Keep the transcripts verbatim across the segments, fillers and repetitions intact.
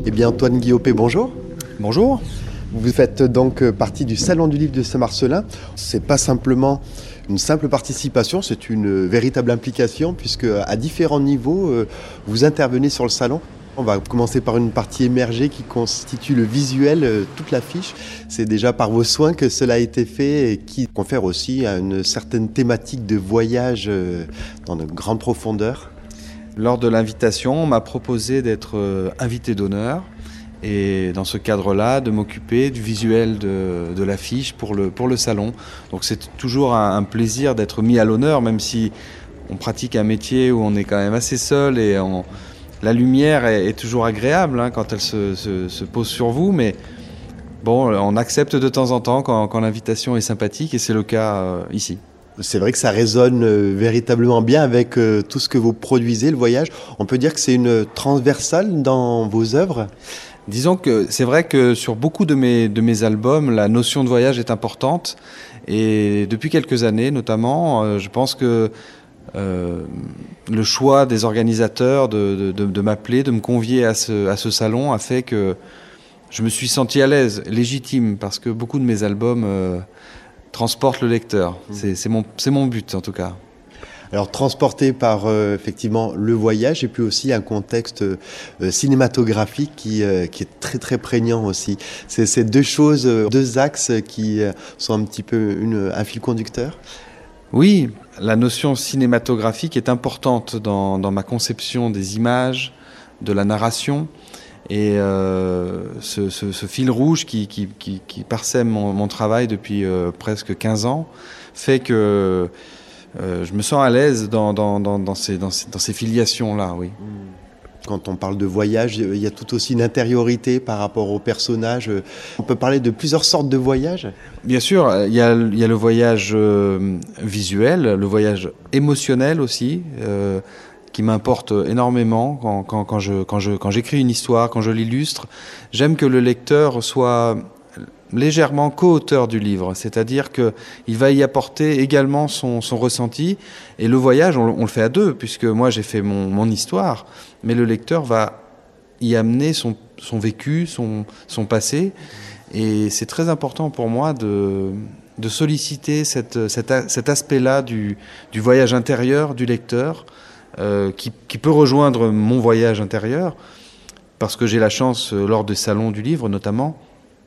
Eh bien, Antoine Guillopé, bonjour. Bonjour. Vous faites donc partie du Salon du Livre de Saint-Marcellin. C'est pas simplement une simple participation, c'est une véritable implication puisque à différents niveaux, vous intervenez sur le salon. On va commencer par une partie émergée qui constitue le visuel, toute l'affiche. C'est déjà par vos soins que cela a été fait et qui confère aussi à une certaine thématique de voyage dans de grandes profondeurs. Lors de l'invitation, on m'a proposé d'être invité d'honneur et dans ce cadre-là, de m'occuper du visuel de, de l'affiche pour le, pour le salon. Donc c'est toujours un, un plaisir d'être mis à l'honneur, même si on pratique un métier où on est quand même assez seul et on, la lumière est, est toujours agréable hein, quand elle se, se, se pose sur vous, mais bon, on accepte de temps en temps quand, quand l'invitation est sympathique et c'est le cas euh, ici. C'est vrai que ça résonne euh, véritablement bien avec euh, tout ce que vous produisez, le voyage. On peut dire que c'est une transversale dans vos œuvres. Disons que c'est vrai que sur beaucoup de mes, de mes albums, la notion de voyage est importante. Et depuis quelques années notamment, euh, je pense que euh, le choix des organisateurs de, de, de m'appeler, de me convier à ce, à ce salon a fait que je me suis senti à l'aise, légitime, parce que beaucoup de mes albums euh, transportent le lecteur. C'est, c'est, mon, c'est mon but en tout cas. Alors transporté par euh, effectivement le voyage et puis aussi un contexte euh, cinématographique qui, euh, qui est très très prégnant aussi. C'est ces deux choses, euh, deux axes qui euh, sont un petit peu une, un fil conducteur. Oui, la notion cinématographique est importante dans, dans ma conception des images, de la narration. Et euh, ce, ce, ce fil rouge qui, qui, qui, qui parsème mon, mon travail depuis euh, presque quinze ans fait que Euh, je me sens à l'aise dans, dans, dans, dans, ces, dans, ces, dans ces filiations-là, oui. Quand on parle de voyage, il y a tout aussi une intériorité par rapport aux personnages. On peut parler de plusieurs sortes de voyages ? Bien sûr, il y a, il y a le voyage euh, visuel, le voyage émotionnel aussi, euh, qui m'importe énormément quand, quand, quand, je, quand, je, quand j'écris une histoire, quand je l'illustre. J'aime que le lecteur soit légèrement co-auteur du livre, c'est-à-dire qu'il va y apporter également son, son ressenti, et le voyage, on, on le fait à deux, puisque moi j'ai fait mon, mon histoire, mais le lecteur va y amener son, son vécu, son, son passé, et c'est très important pour moi de, de solliciter cette, cet, cet aspect-là du, du voyage intérieur du lecteur, euh, qui, qui peut rejoindre mon voyage intérieur, parce que j'ai la chance, lors des salons du livre notamment,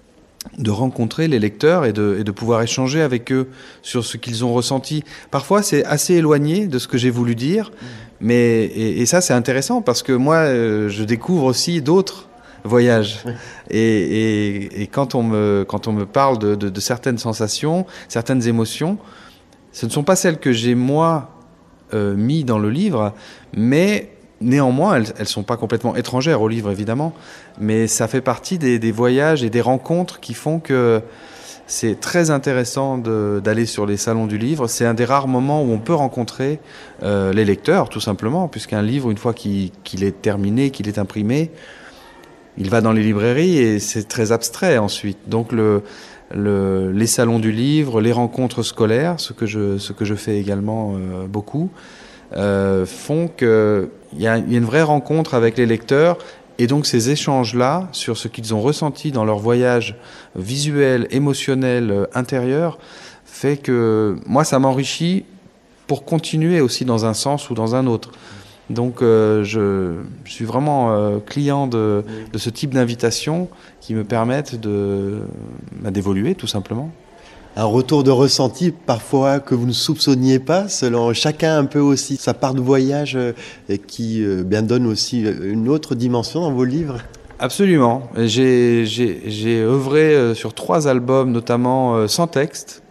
de rencontrer les lecteurs et de, et de pouvoir échanger avec eux sur ce qu'ils ont ressenti. Parfois, c'est assez éloigné de ce que j'ai voulu dire, mais, et, et ça, c'est intéressant parce que moi, euh, je découvre aussi d'autres voyages. Et, et, et quand, on me, quand on me parle de, de, de certaines sensations, certaines émotions, ce ne sont pas celles que j'ai, moi, euh, mis dans le livre, mais néanmoins, elles ne sont pas complètement étrangères au livre, évidemment, mais ça fait partie des, des voyages et des rencontres qui font que c'est très intéressant de, d'aller sur les salons du livre. C'est un des rares moments où on peut rencontrer euh, les lecteurs, tout simplement, puisqu'un livre, une fois qu'il, qu'il est terminé, qu'il est imprimé, il va dans les librairies et c'est très abstrait ensuite. Donc le, le, les salons du livre, les rencontres scolaires, ce que je, ce que je fais également euh, beaucoup, Euh, font qu'il y, y a une vraie rencontre avec les lecteurs, et donc ces échanges-là sur ce qu'ils ont ressenti dans leur voyage visuel, émotionnel, euh, intérieur, fait que moi ça m'enrichit pour continuer aussi dans un sens ou dans un autre. Donc euh, je, je suis vraiment euh, client de, de ce type d'invitation qui me permettent de, bah, d'évoluer tout simplement. Un retour de ressenti parfois que vous ne soupçonniez pas, selon chacun un peu aussi sa part de voyage euh, qui euh, bien donne aussi une autre dimension dans vos livres. Absolument. J'ai, j'ai, j'ai œuvré euh, sur trois albums, notamment euh, sans texte.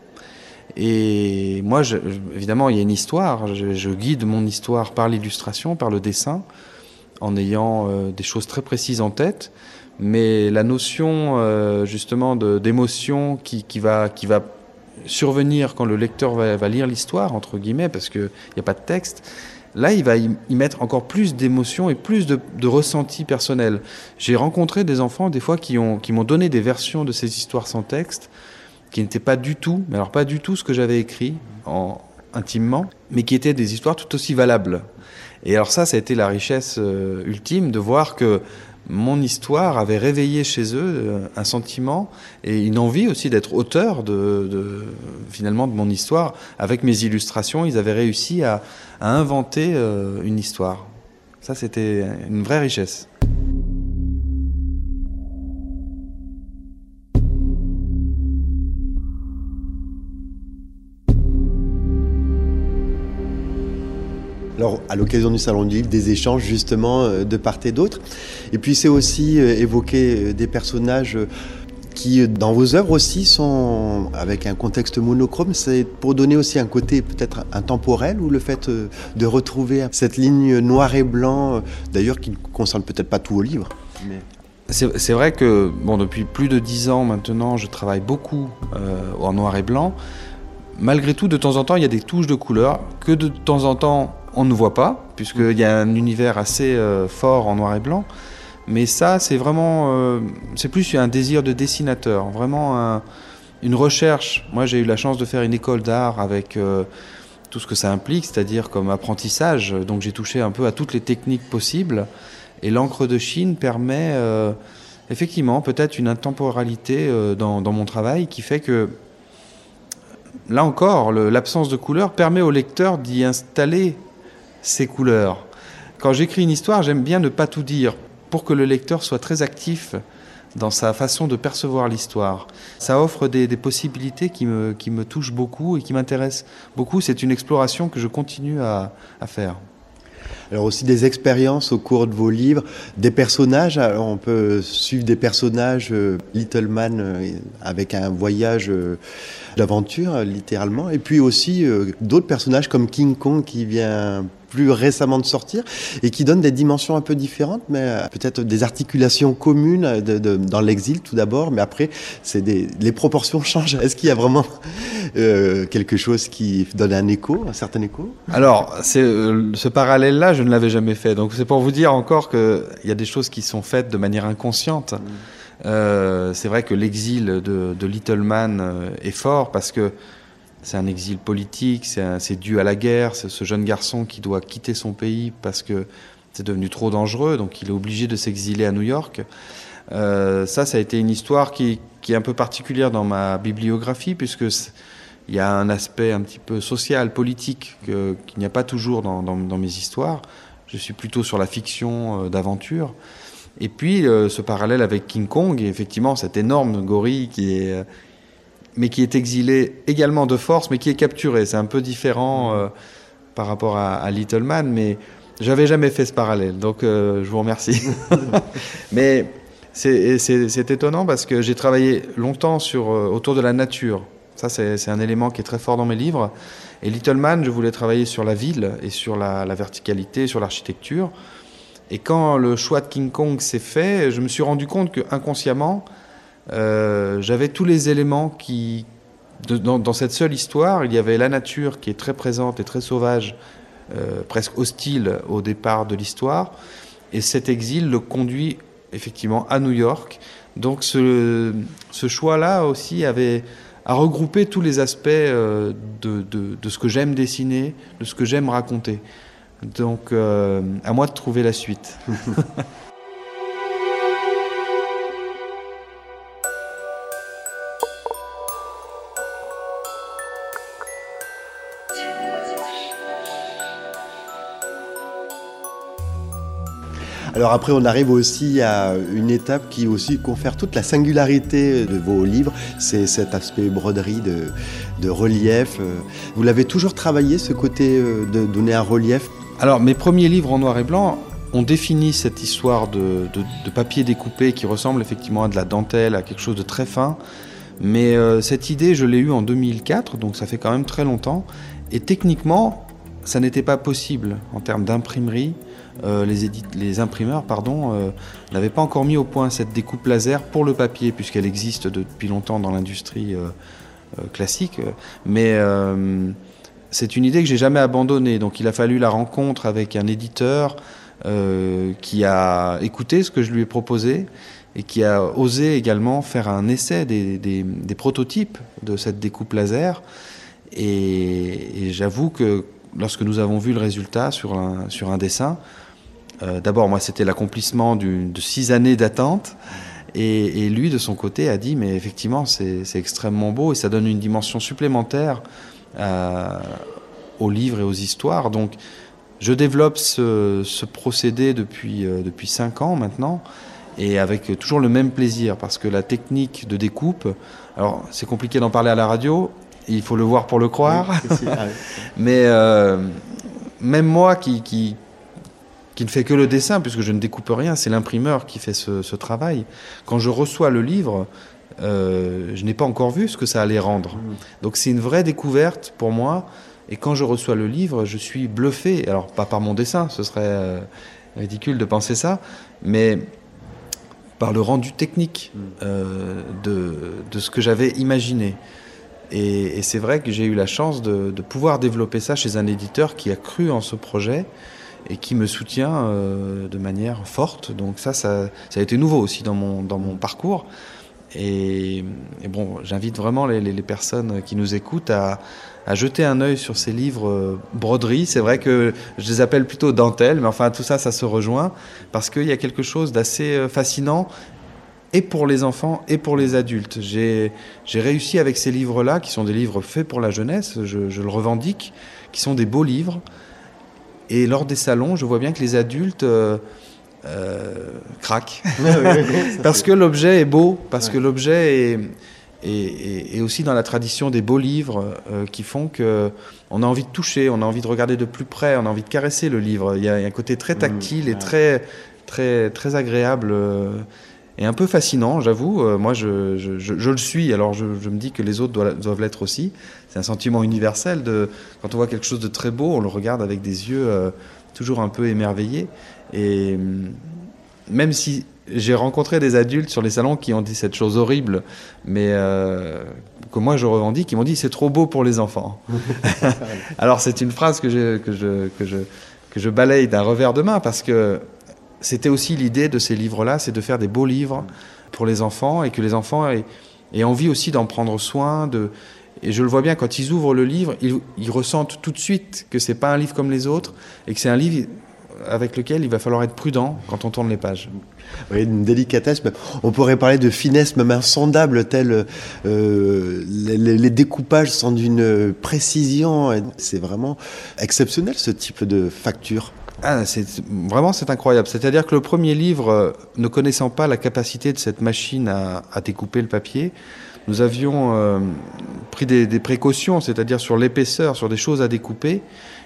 Et moi, je, évidemment, il y a une histoire. Je, je guide mon histoire par l'illustration, par le dessin, en ayant euh, des choses très précises en tête. Mais la notion euh, justement de, d'émotion qui, qui, va, qui va survenir quand le lecteur va, va lire l'histoire, entre guillemets, parce qu'il n'y a pas de texte, là il va y, y mettre encore plus d'émotion et plus de, de ressenti personnel. J'ai rencontré des enfants des fois qui, ont, qui m'ont donné des versions de ces histoires sans texte, qui n'étaient pas du tout, mais alors pas du tout ce que j'avais écrit en, intimement, mais qui étaient des histoires tout aussi valables. Et alors ça, ça a été la richesse euh, ultime de voir que mon histoire avait réveillé chez eux un sentiment et une envie aussi d'être auteur de, de, finalement de mon histoire. Avec mes illustrations, ils avaient réussi à, à inventer euh, une histoire. Ça, c'était une vraie richesse. Alors, à l'occasion du Salon du Livre, des échanges justement de part et d'autre. Et puis, c'est aussi évoquer des personnages qui, dans vos œuvres aussi, sont avec un contexte monochrome. C'est pour donner aussi un côté peut-être intemporel, ou le fait de retrouver cette ligne noir et blanc, d'ailleurs qui ne concerne peut-être pas tout au livre. Mais... C'est, c'est vrai que bon, depuis plus de dix ans maintenant, je travaille beaucoup euh, en noir et blanc. Malgré tout, de temps en temps, il y a des touches de couleur que de temps en temps, on ne voit pas, puisqu'il y a un univers assez euh, fort en noir et blanc. Mais ça, c'est vraiment... Euh, c'est plus un désir de dessinateur, vraiment un, une recherche. Moi, j'ai eu la chance de faire une école d'art avec euh, tout ce que ça implique, c'est-à-dire comme apprentissage. Donc j'ai touché un peu à toutes les techniques possibles. Et l'encre de Chine permet euh, effectivement peut-être une intemporalité euh, dans, dans mon travail qui fait que, là encore, le, l'absence de couleur permet au lecteur d'y installer ses couleurs. Quand j'écris une histoire, j'aime bien ne pas tout dire pour que le lecteur soit très actif dans sa façon de percevoir l'histoire. Ça offre des, des possibilités qui me, qui me touchent beaucoup et qui m'intéressent beaucoup. C'est une exploration que je continue à, à faire. Alors aussi des expériences au cours de vos livres, des personnages. Alors on peut suivre des personnages, euh, Little Man euh, avec un voyage euh, d'aventure littéralement, et puis aussi euh, d'autres personnages comme King Kong qui vient plus récemment de sortir et qui donne des dimensions un peu différentes, mais euh, peut-être des articulations communes de, de, dans l'exil tout d'abord, mais après c'est des, les proportions changent. Est-ce qu'il y a vraiment euh, quelque chose qui donne un écho, un certain écho? Alors, c'est, euh, ce parallèle-là, je ne l'avais jamais fait. Donc c'est pour vous dire encore qu'il y a des choses qui sont faites de manière inconsciente. Mmh. Euh, c'est vrai que l'exil de, de Little Man euh, est fort parce que c'est un exil politique, c'est, un, c'est dû à la guerre, c'est ce jeune garçon qui doit quitter son pays parce que c'est devenu trop dangereux, donc il est obligé de s'exiler à New York. Euh, ça, ça a été une histoire qui, qui est un peu particulière dans ma bibliographie, puisque il y a un aspect un petit peu social, politique, que, qu'il n'y a pas toujours dans, dans, dans mes histoires. Je suis plutôt sur la fiction euh, d'aventure. Et puis, euh, ce parallèle avec King Kong, et effectivement, cet énorme gorille qui est... Euh, mais qui est exilé également de force, mais qui est capturé. C'est un peu différent euh, par rapport à, à Little Man, mais j'avais jamais fait ce parallèle, donc euh, je vous remercie. Mais c'est, c'est, c'est étonnant parce que j'ai travaillé longtemps sur, euh, autour de la nature. Ça, c'est, c'est un élément qui est très fort dans mes livres. Et Little Man, je voulais travailler sur la ville et sur la, la verticalité, sur l'architecture. Et quand le choix de King Kong s'est fait, je me suis rendu compte que inconsciemment, Euh, j'avais tous les éléments qui, de, dans, dans cette seule histoire, il y avait la nature qui est très présente et très sauvage, euh, presque hostile au départ de l'histoire, et cet exil le conduit effectivement à New York. Donc ce, ce choix-là aussi avait à regrouper tous les aspects euh, de, de, de ce que j'aime dessiner, de ce que j'aime raconter. Donc euh, à moi de trouver la suite. Alors après, on arrive aussi à une étape qui aussi confère toute la singularité de vos livres, c'est cet aspect broderie de, de relief. Vous l'avez toujours travaillé, ce côté de donner un relief? Alors, mes premiers livres en noir et blanc ont défini cette histoire de, de, de papier découpé qui ressemble effectivement à de la dentelle, à quelque chose de très fin. Mais euh, cette idée, je l'ai eue en deux mille quatre, donc ça fait quand même très longtemps. Et techniquement, ça n'était pas possible en termes d'imprimerie. Euh, les, édit- les imprimeurs pardon, euh, n'avaient pas encore mis au point cette découpe laser pour le papier, puisqu'elle existe depuis longtemps dans l'industrie euh, euh, classique. Mais euh, c'est une idée que j'ai jamais abandonnée. Donc il a fallu la rencontre avec un éditeur euh, qui a écouté ce que je lui ai proposé et qui a osé également faire un essai des, des, des prototypes de cette découpe laser. Et, et j'avoue que lorsque nous avons vu le résultat sur un, sur un dessin, Euh, d'abord, moi, c'était l'accomplissement du, de six années d'attente. Et, et lui, de son côté, a dit, mais effectivement, c'est, c'est extrêmement beau et ça donne une dimension supplémentaire à, aux livres et aux histoires. Donc, je développe ce, ce procédé depuis, euh, depuis cinq ans maintenant, et avec toujours le même plaisir, parce que la technique de découpe, alors c'est compliqué d'en parler à la radio, il faut le voir pour le croire, oui, si, ah oui. mais euh, même moi qui, qui, qui ne fait que le dessin, puisque je ne découpe rien, c'est l'imprimeur qui fait ce, ce travail. Quand je reçois le livre, euh, je n'ai pas encore vu ce que ça allait rendre. Mmh. Donc c'est une vraie découverte pour moi. Et quand je reçois le livre, je suis bluffé. Alors, pas par mon dessin, ce serait euh, ridicule de penser ça, mais par le rendu technique euh, de, de ce que j'avais imaginé. Et, et c'est vrai que j'ai eu la chance de, de pouvoir développer ça chez un éditeur qui a cru en ce projet et qui me soutient euh, de manière forte. Donc ça, ça, ça a été nouveau aussi dans mon, dans mon parcours. Et, et bon, j'invite vraiment les, les, les personnes qui nous écoutent à, à jeter un œil sur ces livres euh, broderies. C'est vrai que je les appelle plutôt dentelles, mais enfin tout ça, ça se rejoint parce qu'il y a quelque chose d'assez fascinant et pour les enfants et pour les adultes. J'ai, j'ai réussi avec ces livres-là, qui sont des livres faits pour la jeunesse, je, je le revendique, qui sont des beaux livres. Et lors des salons, je vois bien que les adultes... Euh, Euh, craque parce que l'objet est beau, parce ouais. que l'objet est, est, est, est aussi dans la tradition des beaux livres euh, qui font qu'on a envie de toucher, on a envie de regarder de plus près, on a envie de caresser le livre. Il y a, il y a un côté très tactile mmh, et ouais. très, très, très agréable euh, et un peu fascinant, j'avoue. Euh, moi, je, je, je, je le suis, alors je, je me dis que les autres doivent, doivent l'être aussi. C'est un sentiment universel. De, quand on voit quelque chose de très beau, on le regarde avec des yeux euh, toujours un peu émerveillés. Et même si j'ai rencontré des adultes sur les salons qui ont dit cette chose horrible, mais euh, que moi je revendique, ils m'ont dit c'est trop beau pour les enfants. Alors c'est une phrase que je, que, je, que, je, que je balaye d'un revers de main, parce que c'était aussi l'idée de ces livres-là, c'est de faire des beaux livres pour les enfants et que les enfants aient, aient envie aussi d'en prendre soin. De, et je le vois bien, quand ils ouvrent le livre, ils, ils ressentent tout de suite que c'est pas un livre comme les autres et que c'est un livre avec lequel il va falloir être prudent quand on tourne les pages. Oui, une délicatesse. On pourrait parler de finesse même insondable, telle euh, les, les découpages sont d'une précision. C'est vraiment exceptionnel ce type de facture. Ah, c'est, vraiment, c'est incroyable. C'est-à-dire que le premier livre, euh, ne connaissant pas la capacité de cette machine à, à découper le papier, nous avions euh, pris des, des précautions, c'est-à-dire sur l'épaisseur, sur des choses à découper.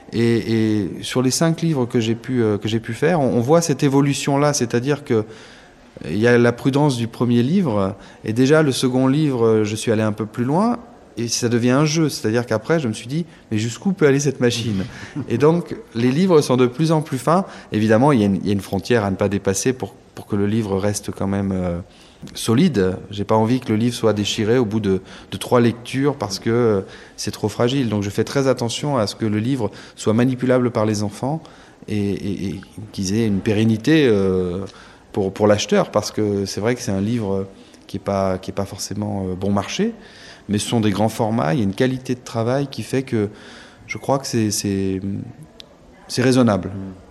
Et, et sur les cinq livres que j'ai pu, euh, que j'ai pu faire, on, on voit cette évolution-là, c'est-à-dire que il y a la prudence du premier livre, et déjà le second livre, je suis allé un peu plus loin, et ça devient un jeu, c'est-à-dire qu'après, je me suis dit, mais jusqu'où peut aller cette machine ? Et donc, les livres sont de plus en plus fins. Évidemment, il y a une, il y a une frontière à ne pas dépasser pour, pour que le livre reste quand même euh, solide. J'ai pas envie que le livre soit déchiré au bout de, de trois lectures parce que euh, c'est trop fragile. Donc, je fais très attention à ce que le livre soit manipulable par les enfants et, et, et qu'ils aient une pérennité euh, pour, pour l'acheteur, parce que c'est vrai que c'est un livre qui n'est pas, qui est pas forcément euh, bon marché. Mais ce sont des grands formats, il y a une qualité de travail qui fait que je crois que c'est, c'est, c'est raisonnable.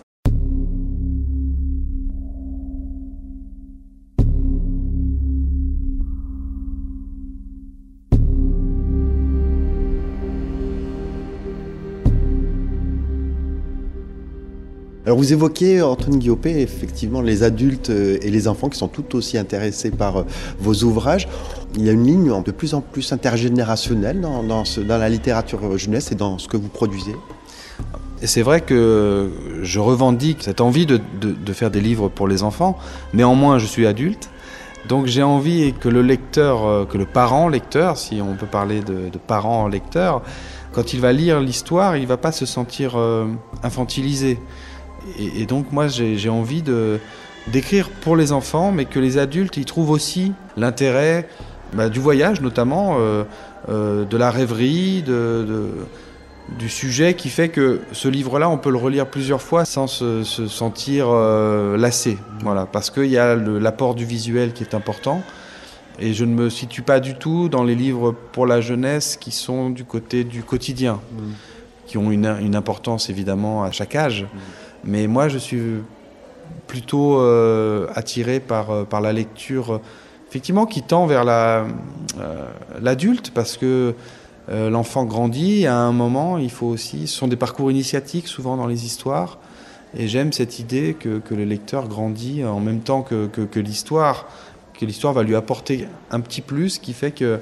Alors vous évoquez, Antoine Guiopé, effectivement les adultes et les enfants qui sont tout aussi intéressés par vos ouvrages. Il y a une ligne de plus en plus intergénérationnelle dans, dans, ce, dans la littérature jeunesse et dans ce que vous produisez. Et c'est vrai que je revendique cette envie de, de, de faire des livres pour les enfants. Néanmoins, je suis adulte, donc j'ai envie que le lecteur, que le parent lecteur, si on peut parler de, de parent lecteur, quand il va lire l'histoire, il ne va pas se sentir euh, infantilisé. Et, et donc moi j'ai, j'ai envie de, d'écrire pour les enfants, mais que les adultes y trouvent aussi l'intérêt bah, du voyage notamment, euh, euh, de la rêverie, de, de, du sujet qui fait que ce livre-là, on peut le relire plusieurs fois sans se, se sentir euh, lassé. Voilà, parce qu'il y a le, l'apport du visuel qui est important. Et je ne me situe pas du tout dans les livres pour la jeunesse qui sont du côté du quotidien, mmh. qui ont une, une importance évidemment à chaque âge. Mmh. Mais moi, je suis plutôt euh, attiré par, euh, par la lecture, euh, effectivement, qui tend vers la, euh, l'adulte, parce que euh, l'enfant grandit, et à un moment, il faut aussi... Ce sont des parcours initiatiques, souvent, dans les histoires, et j'aime cette idée que, que le lecteur grandit en même temps que, que, que l'histoire, que l'histoire va lui apporter un petit plus, qui fait que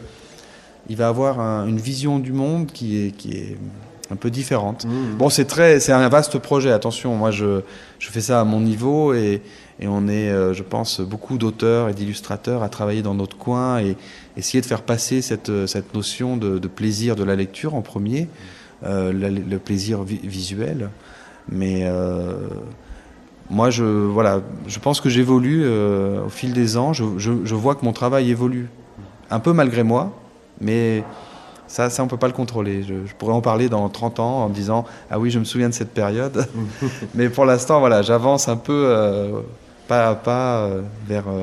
il va avoir un, une vision du monde qui est, qui est un peu différente. Mmh. Bon, c'est très, c'est un vaste projet, attention, moi je, je fais ça à mon niveau et, et on est, euh, je pense, beaucoup d'auteurs et d'illustrateurs à travailler dans notre coin et essayer de faire passer cette, cette notion de, de plaisir de la lecture en premier, euh, le, le plaisir vi- visuel. Mais euh, moi, je, voilà, je pense que j'évolue euh, au fil des ans, je, je, je vois que mon travail évolue, un peu malgré moi. Mais ça, ça on ne peut pas le contrôler. Je, je pourrais en parler dans trente ans en disant « Ah oui, je me souviens de cette période ». Mais pour l'instant, voilà, j'avance un peu euh, pas à pas euh, vers, euh,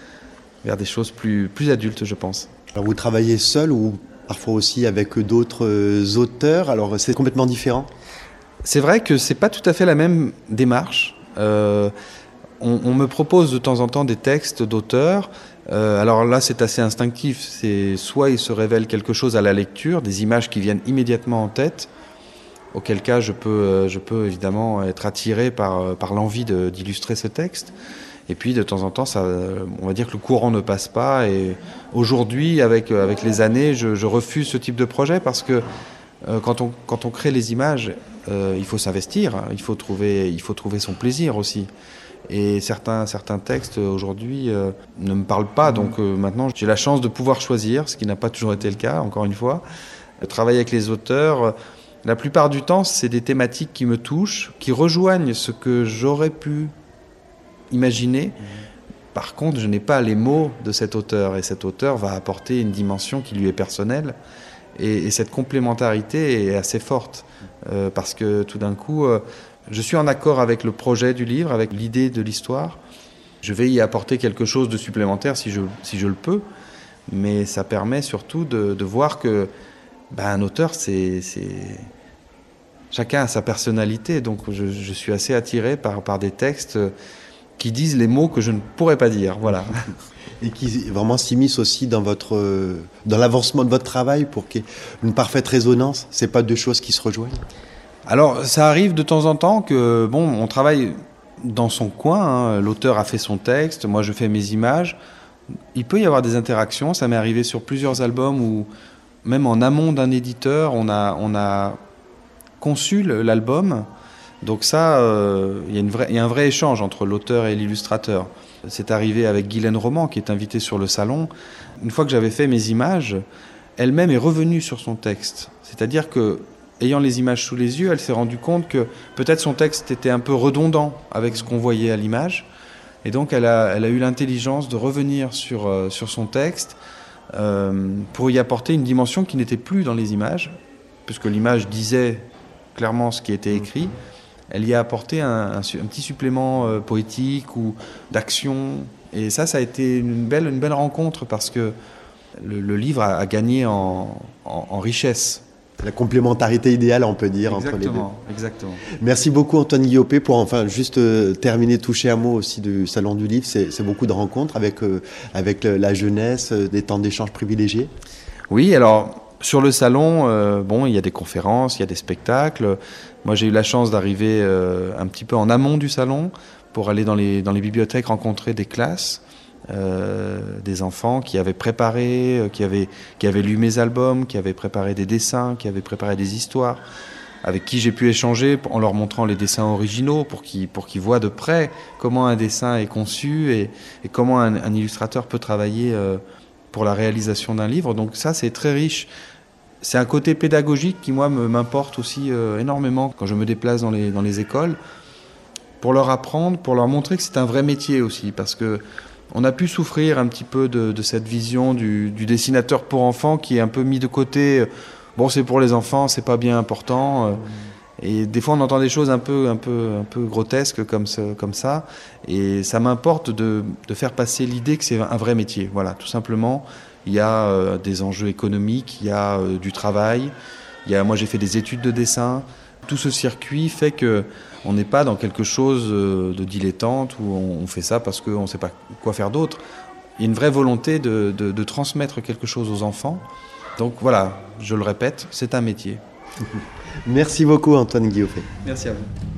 vers des choses plus, plus adultes, je pense. Alors vous travaillez seul ou parfois aussi avec d'autres auteurs, alors c'est complètement différent? C'est vrai que ce n'est pas tout à fait la même démarche. Euh, on, on me propose de temps en temps des textes d'auteurs. Euh, alors là, c'est assez instinctif. C'est soit il se révèle quelque chose à la lecture, des images qui viennent immédiatement en tête, auquel cas je peux, je peux évidemment être attiré par, par l'envie de, d'illustrer ce texte. Et puis de temps en temps, ça, on va dire que le courant ne passe pas. Et aujourd'hui, avec, avec les années, je, je refuse ce type de projet parce que euh, quand, on, quand on crée les images, euh, il faut s'investir, il faut trouver, il faut trouver son plaisir aussi. Et certains, certains textes aujourd'hui euh, ne me parlent pas, donc euh, maintenant j'ai la chance de pouvoir choisir, ce qui n'a pas toujours été le cas, encore une fois. Travailler avec les auteurs, euh, la plupart du temps, c'est des thématiques qui me touchent, qui rejoignent ce que j'aurais pu imaginer. Par contre, je n'ai pas les mots de cet auteur, et cet auteur va apporter une dimension qui lui est personnelle. Et, et cette complémentarité est assez forte, euh, parce que tout d'un coup... Euh, je suis en accord avec le projet du livre, avec l'idée de l'histoire. Je vais y apporter quelque chose de supplémentaire si je, si je le peux, mais ça permet surtout de, de voir que ben, un auteur, c'est, c'est... chacun a sa personnalité, donc je, je suis assez attiré par, par des textes qui disent les mots que je ne pourrais pas dire, voilà. Et qui vraiment s'immiscent aussi dans, votre, dans l'avancement de votre travail pour qu'il y ait une parfaite résonance. Ce n'est pas deux choses qui se rejoignent? Alors, ça arrive de temps en temps que, bon, on travaille dans son coin, hein. L'auteur a fait son texte, moi je fais mes images. Il peut y avoir des interactions, ça m'est arrivé sur plusieurs albums où, même en amont d'un éditeur, on a, on a conçu l'album. Donc ça, euh, il y a une vraie, il y a un vrai échange entre l'auteur et l'illustrateur. C'est arrivé avec Guylaine Roman, qui est invitée sur le salon. Une fois que j'avais fait mes images, elle-même est revenue sur son texte. C'est-à-dire que ayant les images sous les yeux, elle s'est rendue compte que peut-être son texte était un peu redondant avec ce qu'on voyait à l'image. Et donc, elle a, elle a eu l'intelligence de revenir sur, euh, sur son texte euh, pour y apporter une dimension qui n'était plus dans les images, puisque l'image disait clairement ce qui était écrit. Elle y a apporté un, un, un petit supplément euh, poétique ou d'action. Et ça, ça a été une belle, une belle rencontre parce que le, le livre a, a gagné en, en, en richesse. La complémentarité idéale, on peut dire, exactement, entre les deux. Exactement. Merci beaucoup, Antoine Guillopé, pour enfin juste euh, terminer, toucher un mot aussi du Salon du Livre. C'est, c'est beaucoup de rencontres avec, euh, avec la jeunesse, euh, des temps d'échange privilégiés. Oui, alors sur le salon, euh, bon, il y a des conférences, il y a des spectacles. Moi, j'ai eu la chance d'arriver euh, un petit peu en amont du salon pour aller dans les, dans les bibliothèques rencontrer des classes. Euh, des enfants qui avaient préparé, euh, qui, avaient, qui avaient lu mes albums, qui avaient préparé des dessins, qui avaient préparé des histoires, avec qui j'ai pu échanger en leur montrant les dessins originaux pour qu'ils, pour qu'ils voient de près comment un dessin est conçu et, et comment un, un illustrateur peut travailler euh, pour la réalisation d'un livre. Donc ça, c'est très riche. C'est un côté pédagogique qui, moi, me, m'importe aussi euh, énormément quand je me déplace dans les, dans les écoles, pour leur apprendre, pour leur montrer que c'est un vrai métier aussi, parce que on a pu souffrir un petit peu de, de cette vision du, du dessinateur pour enfants qui est un peu mis de côté. Bon, c'est pour les enfants, c'est pas bien important. Et des fois, on entend des choses un peu, un peu, un peu grotesques comme, ce, comme ça. Et ça m'importe de, de faire passer l'idée que c'est un vrai métier. Voilà, tout simplement. Il y a euh, des enjeux économiques, il y a euh, du travail. Il y a, moi, j'ai fait des études de dessin. Tout ce circuit fait qu'on n'est pas dans quelque chose de dilettante où on fait ça parce qu'on ne sait pas quoi faire d'autre. Il y a une vraie volonté de, de, de transmettre quelque chose aux enfants. Donc voilà, je le répète, c'est un métier. Merci beaucoup Antoine Guillauffet. Merci à vous.